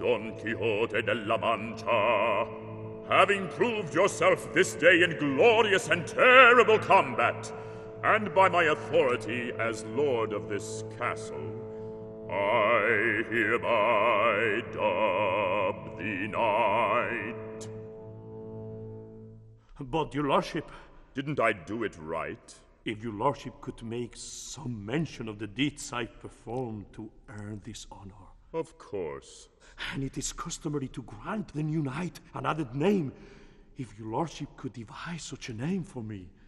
Don Quixote de la Mancha, having proved yourself this day in glorious and terrible combat, and by my authority as lord of this castle, I hereby dub thee knight. But, your lordship... Didn't I do it right? If your lordship could make some mention of the deeds I performed to earn this honor. Of course. And it is customary to grant the new knight an added name. If your lordship could devise such a name for me,